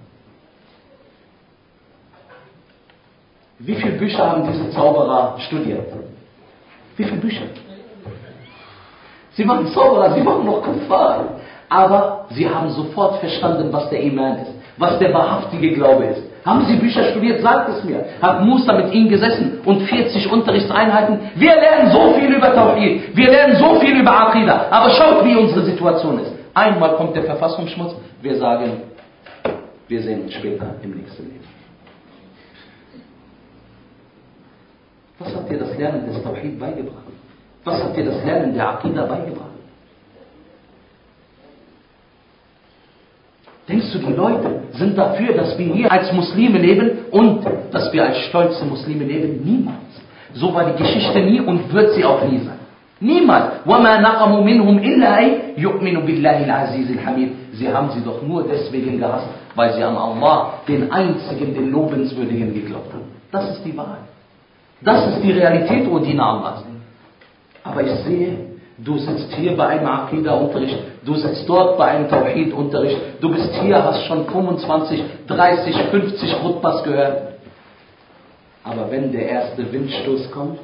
Wie viele Bücher haben diese Zauberer studiert? Wie viele Bücher? Sie waren Zauberer, sie waren noch Kuffar. Aber sie haben sofort verstanden, was der Iman ist, was der wahrhaftige Glaube ist. Haben Sie Bücher studiert? Sagt es mir. Hat Musa mit Ihnen gesessen und vierzig Unterrichtseinheiten? Wir lernen so viel über Tawhid, wir lernen so viel über Aqidah, aber schaut, wie unsere Situation ist. Einmal kommt der Verfassungsschmutz, wir sagen, wir sehen uns später im nächsten Leben. Was hat dir das Lernen des Tawhid beigebracht? Was hat dir das Lernen der Aqidah beigebracht? Denkst du, die Leute sind dafür, dass wir hier als Muslime leben und dass wir als stolze Muslime leben? Niemals. So war die Geschichte nie und wird sie auch nie sein. Niemals. وَمَا نَقَمُوا مِنْهُمْ إِلَّا أَن يُؤْمِنُوا بِاللَّهِ الْعَزِيزِ الْحَمِيدِ. Sie haben sie doch nur deswegen gehasst, weil sie an Allah, den einzigen, den Lobenswürdigen, geglaubt haben. Das ist die Wahrheit. Das ist die Realität, O Diener Allahs. Aber ich sehe, du sitzt hier bei einem Aqidah-Unterricht, du sitzt dort bei einem Tawhid-Unterricht, du bist hier, hast schon fünfundzwanzig, dreißig, fünfzig Khutbas gehört. Aber wenn der erste Windstoß kommt,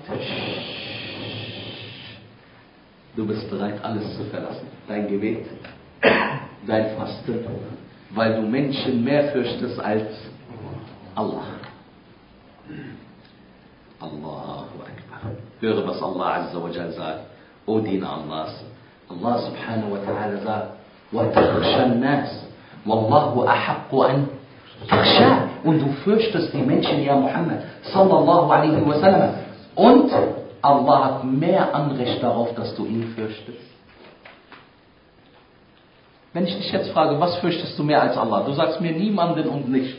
du bist bereit, alles zu verlassen. Dein Gebet, dein Fasten, weil du Menschen mehr fürchtest als Allah. Allahu Akbar. Höre, was Allah Azza wa Jal sagt. O Diener Allahs. Allah subhanahu wa ta'ala sagt, وَتَخْشَى النَّاسِ وَاللَّهُ أَحَقُّ أَنْ تَخْشَى. Und du fürchtest die Menschen, ja Muhammad, sallallahu alaihi wa sallam. Und Allah hat mehr Anrecht darauf, dass du ihn fürchtest. Wenn ich dich jetzt frage, was fürchtest du mehr als Allah? Du sagst mir niemanden und nicht.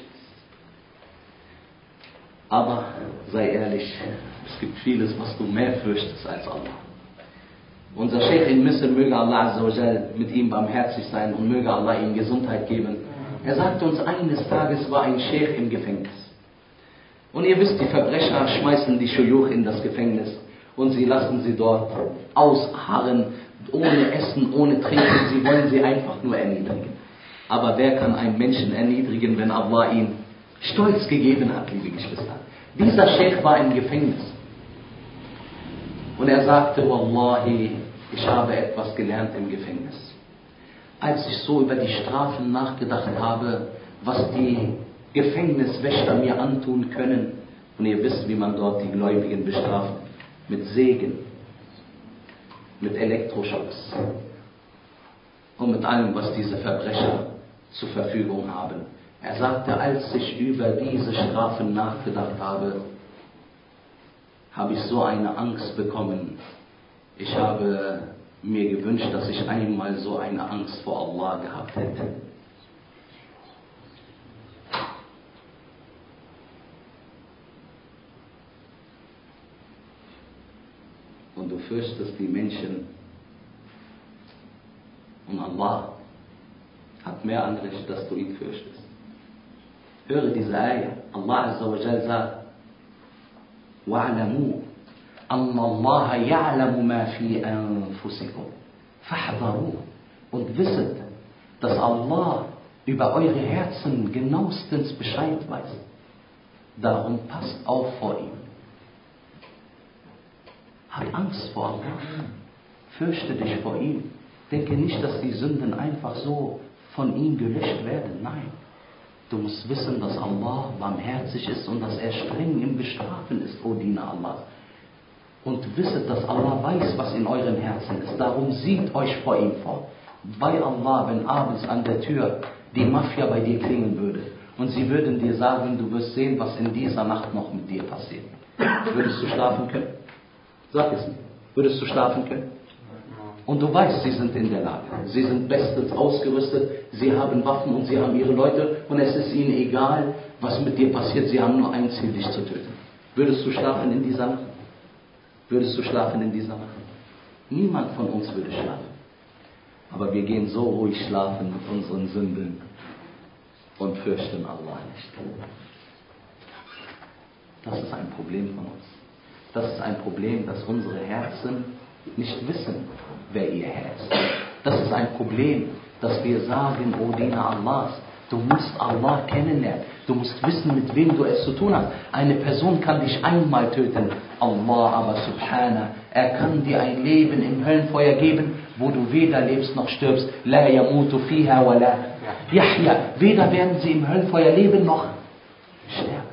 Aber sei ehrlich, es gibt vieles, was du mehr fürchtest als Allah. Unser Sheikh in Misr, möge Allah Azza wa Jal mit ihm barmherzig sein und möge Allah ihm Gesundheit geben. Er sagte uns, eines Tages war ein Sheikh im Gefängnis. Und ihr wisst, die Verbrecher schmeißen die Schuyuch in das Gefängnis und sie lassen sie dort ausharren, ohne Essen, ohne Trinken. Sie wollen sie einfach nur erniedrigen. Aber wer kann einen Menschen erniedrigen, wenn Allah ihn Stolz gegeben hat, liebe Geschwister? Dieser Sheikh war im Gefängnis. Und er sagte, Wallahi, ich habe etwas gelernt im Gefängnis. Als ich so über die Strafen nachgedacht habe, was die Gefängniswächter mir antun können, und ihr wisst, wie man dort die Gläubigen bestraft, mit Sägen, mit Elektroschocks und mit allem, was diese Verbrecher zur Verfügung haben. Er sagte, als ich über diese Strafen nachgedacht habe, habe ich so eine Angst bekommen. Ich habe mir gewünscht, dass ich einmal so eine Angst vor Allah gehabt hätte. Und du fürchtest die Menschen. Und Allah hat mehr Anrecht, dass du ihn fürchtest. Höre diese Ayah. Allah Azza wa Jal sagt, وَاعْلَمُوا أَنَّ اللَّهَ يَعْلَمُ مَا فِي أَنفُسِكُمْ فَاحْذَرُوهُ. Und wisset, dass Allah über eure Herzen genauestens Bescheid weiß. Darum passt auf vor ihm. Hab Angst vor Allah. Fürchte dich vor ihm. Denke nicht, dass die Sünden einfach so von ihm gelöscht werden. Nein. Du musst wissen, dass Allah barmherzig ist und dass er streng im Bestrafen ist, O Diener Allah. Und wisset, dass Allah weiß, was in euren Herzen ist. Darum sieht euch vor ihm vor. Bei Allah, wenn abends an der Tür die Mafia bei dir klingen würde und sie würden dir sagen, du wirst sehen, was in dieser Nacht noch mit dir passiert. Würdest du schlafen können? Sag es mir. Würdest du schlafen können? Und du weißt, sie sind in der Lage. Sie sind bestens ausgerüstet, sie haben Waffen und sie haben ihre Leute und es ist ihnen egal, was mit dir passiert. Sie haben nur ein Ziel, dich zu töten. Würdest du schlafen in dieser Nacht? Würdest du schlafen in dieser Nacht? Niemand von uns würde schlafen. Aber wir gehen so ruhig schlafen mit unseren Sünden und fürchten Allah nicht. Das ist ein Problem von uns. Das ist ein Problem, dass unsere Herzen nicht wissen, wer ihr Herr ist. Das ist ein Problem, dass wir sagen, O Diener Allahs, du musst Allah kennenlernen. Du musst wissen, mit wem du es zu tun hast. Eine Person kann dich einmal töten. Allah aber subhana, er kann dir ein Leben im Höllenfeuer geben, wo du weder lebst noch stirbst. La yamutu fiha wa la yahya. Weder werden sie im Höllenfeuer leben noch sterben.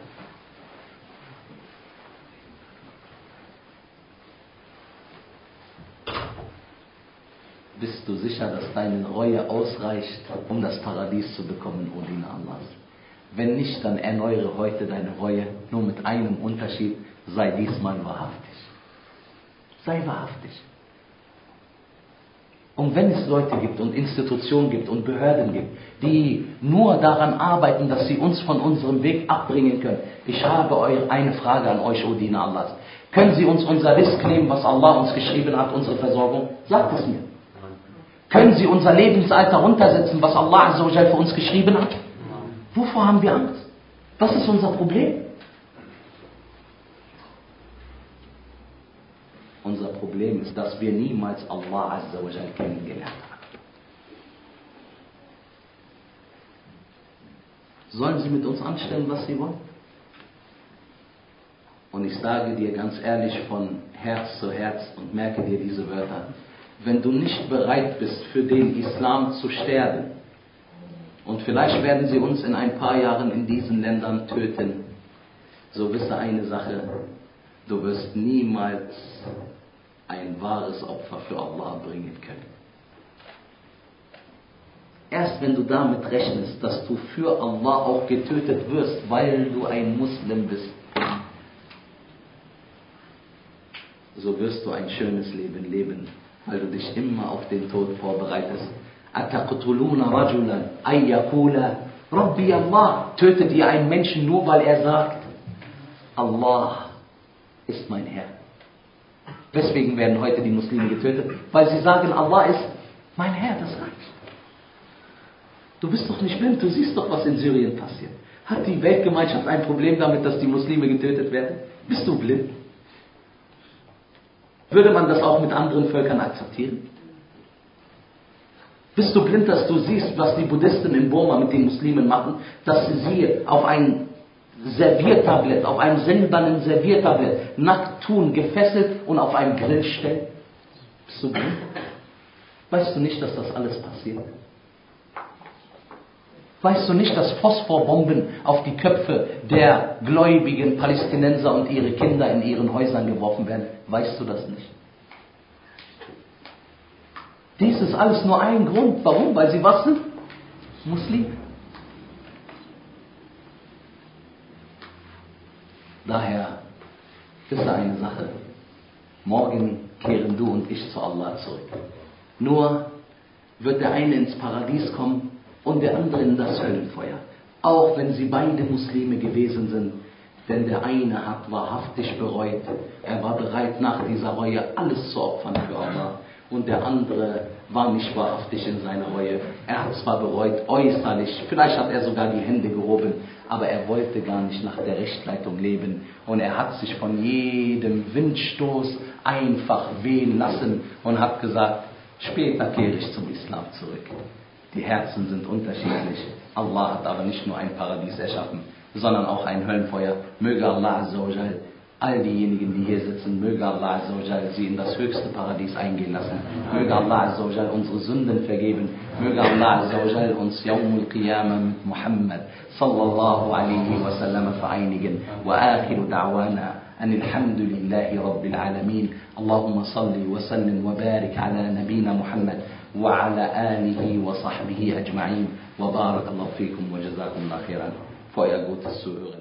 Bist du sicher, dass deine Reue ausreicht, um das Paradies zu bekommen, O Diener Allahs? Wenn nicht, dann erneuere heute deine Reue, nur mit einem Unterschied: sei diesmal wahrhaftig. Sei wahrhaftig. Und wenn es Leute gibt und Institutionen gibt und Behörden gibt, die nur daran arbeiten, dass sie uns von unserem Weg abbringen können, ich habe eine Frage an euch, O Diener Allahs. Können Sie uns unser Rizq nehmen, was Allah uns geschrieben hat, unsere Versorgung? Sagt es mir. Können Sie unser Lebensalter runtersetzen, was Allah Azza wa Jal für uns geschrieben hat? Wovor haben wir Angst? Was ist unser Problem? Unser Problem ist, dass wir niemals Allah Azza wa Jal kennengelernt haben. Sollen Sie mit uns anstellen, was Sie wollen? Und ich sage dir ganz ehrlich von Herz zu Herz und merke dir diese Wörter: Wenn du nicht bereit bist, für den Islam zu sterben, und vielleicht werden sie uns in ein paar Jahren in diesen Ländern töten, so wisse eine Sache: Du wirst niemals ein wahres Opfer für Allah bringen können. Erst wenn du damit rechnest, dass du für Allah auch getötet wirst, weil du ein Muslim bist, so wirst du ein schönes Leben leben, weil du dich immer auf den Tod vorbereitest. Ataqtuluna rajulan ay yaqula Rabbi Allah. Tötet ihr einen Menschen nur, weil er sagt: Allah ist mein Herr. Weswegen werden heute die Muslime getötet? Weil sie sagen, Allah ist mein Herr, das reicht. Du bist doch nicht blind, du siehst doch, was in Syrien passiert. Hat die Weltgemeinschaft ein Problem damit, dass die Muslime getötet werden? Bist du blind? Würde man das auch mit anderen Völkern akzeptieren? Bist du blind, dass du siehst, was die Buddhisten in Burma mit den Muslimen machen, dass sie sie auf ein Serviertablett, auf einem silbernen Serviertablett nackt tun, gefesselt und auf einen Grill stellen? Bist du blind? Weißt du nicht, dass das alles passiert? Weißt du nicht, dass Phosphorbomben auf die Köpfe der gläubigen Palästinenser und ihre Kinder in ihren Häusern geworfen werden? Weißt du das nicht? Dies ist alles nur ein Grund. Warum? Weil sie was sind? Muslime. Daher ist da eine Sache. Morgen kehren du und ich zu Allah zurück. Nur wird der eine ins Paradies kommen und der andere in das Höllenfeuer. Auch wenn sie beide Muslime gewesen sind. Denn der eine hat wahrhaftig bereut. Er war bereit, nach dieser Reue alles zu opfern für Allah. Und der andere war nicht wahrhaftig in seiner Reue. Er hat zwar bereut, äußerlich, vielleicht hat er sogar die Hände gehoben, aber er wollte gar nicht nach der Rechtleitung leben. Und er hat sich von jedem Windstoß einfach wehen lassen und hat gesagt: Später kehre ich zum Islam zurück. Die Herzen sind unterschiedlich. Allah hat aber nicht nur ein Paradies erschaffen, sondern auch ein Höllenfeuer. Möge Allah Azza wa Jal all diejenigen, die hier sitzen, möge Allah Azza wa Jal sie in das höchste Paradies eingehen lassen. Möge Allah Azza wa Jal unsere Sünden vergeben. Möge Allah Azza wa Jal uns Yawmul Qiyamah mit Muhammad sallallahu alaihi wa sallam vereinigen. Wa akhiru da'wana أن الحمد لله رب العالمين. اللهم صل وسلم وبارك على نبينا محمد وعلى آله وصحبه أجمعين. وبارك الله فيكم وجزاكم الله خيرا. Für euer gutes Zuhören.